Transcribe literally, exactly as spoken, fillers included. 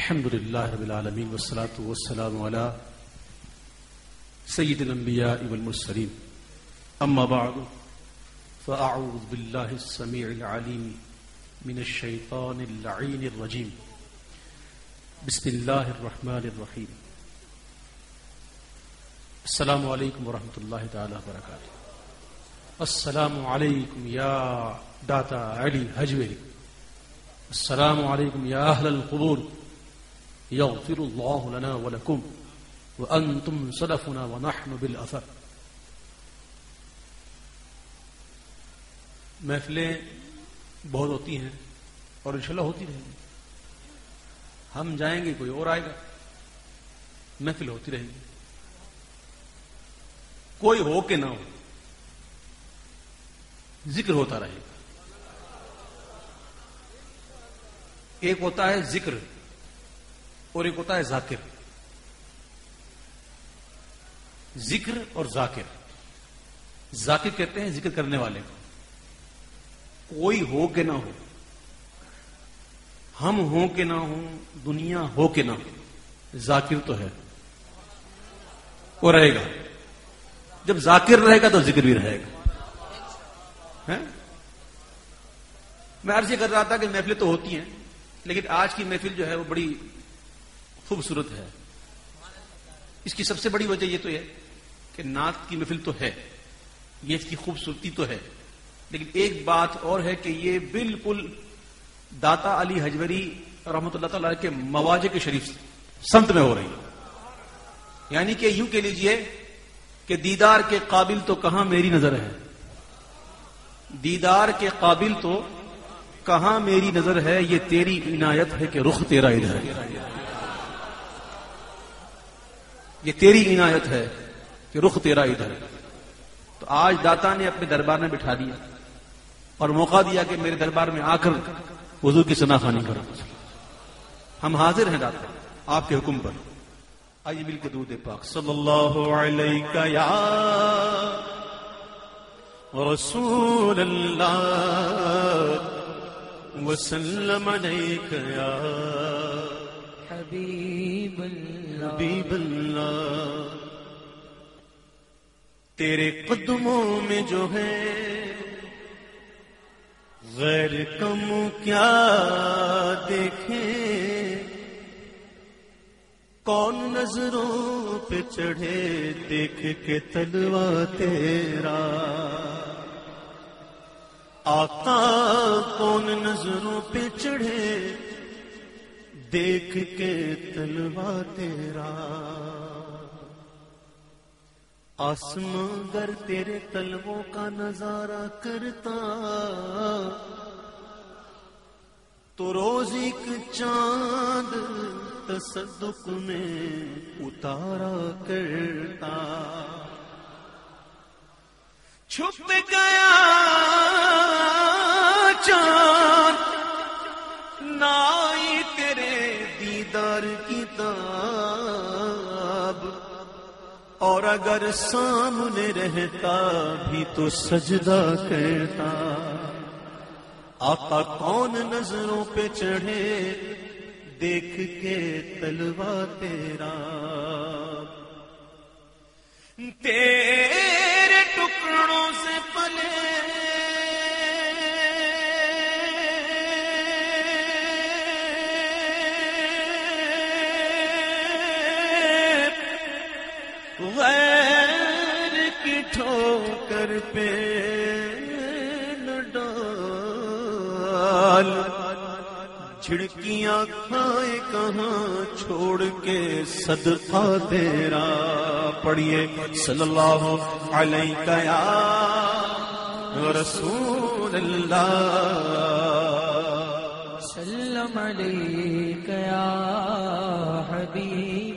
الحمد لله رب العالمين والصلاة والسلام على سيد الأنبياء والمرسلين أما بعد فأعوذ بالله السميع العليم من الشيطان اللعين الرجيم بسم الله الرحمن الرحيم السلام عليكم ورحمة الله تعالى وبركاته. السلام عليكم يا داتا علي هجويري. السلام عليكم يا أهل القبور يغفر الله لنا ولكم وأنتم سلفنا ونحن بالأثر. محفلیں بہت ہوتی ہیں اور انشاءاللہ ہوتی رہیں گی. ہم جائیں گے کوئی اور آئے گا, محفل ہوتی رہے گی. کوئی ہو کہ نہ ہو ذکر ہوتا رہے گا. ایک ہوتا ہے ذکر اور ایک ہوتا ہے ذاکر. ذکر اور ذاکر. ذاکر کہتے ہیں ذکر کرنے والے کو. کوئی ہو کہ نہ ہو, ہم ہوں کہ نہ ہوں, دنیا ہو کہ نہ ہو, ذاکر تو ہے وہ رہے گا. جب ذاکر رہے گا تو ذکر بھی رہے گا. میں عرض یہ کر رہا تھا کہ محفلیں تو ہوتی ہیں, لیکن آج کی محفل جو ہے وہ بڑی خوبصورت ہے. اس کی سب سے بڑی وجہ یہ تو ہے کہ نعت کی محفل تو ہے, یہ اس کی خوبصورتی تو ہے, لیکن ایک بات اور ہے کہ یہ بالکل داتا علی حجویری رحمۃ اللہ تعالی کے مواجہ کے شریف سمت میں ہو رہی ہے. یعنی کہ یوں کہہ لیجئے کہ دیدار کے قابل تو کہاں میری نظر ہے, دیدار کے قابل تو کہاں میری نظر ہے, یہ تیری عنایت ہے کہ رخ تیرا ادھر ہے. یہ تیری عنایت ہے کہ رخ تیرا ادھر ہے. تو آج داتا نے اپنے دربار میں بٹھا دیا اور موقع دیا کہ میرے دربار میں آ کر حضور کی ثنا خوانی کرو. ہم حاضر ہیں داتا آپ کے حکم پر. آئیے مل کے درود پاک صلی اللہ علیہ یا رسول اللہ وسلم علیک یا حبیب اللہ, حبیب اللہ. تیرے قدموں میں جو ہے غیر کم کیا دیکھیں, کون نظروں پہ چڑھے دیکھ کے تلوا تیرا. آقا کون نظروں پہ چڑھے دیکھ کے تلوا تیرا. آسماں گر تیرے تلووں کا نظارہ کرتا تو روز ایک چاند تصدق میں اتارا کرتا. چھپ گیا چاند نائی تیرے دیدار کی تاب, اور اگر سامنے رہتا بھی تو سجدہ کرتا. آقا کون نظروں پہ چڑھے دیکھ کے تلوا تیرا. تیرے ٹکڑوں سے پلے غیر کی ٹھوکر پہ نہ ڈال, جھڑکیاں کھائے کہاں چھوڑ کے صدقہ تیرا. پڑھیے صلی اللہ علیہ یا رسول اللہ سلم علیک یا حبیب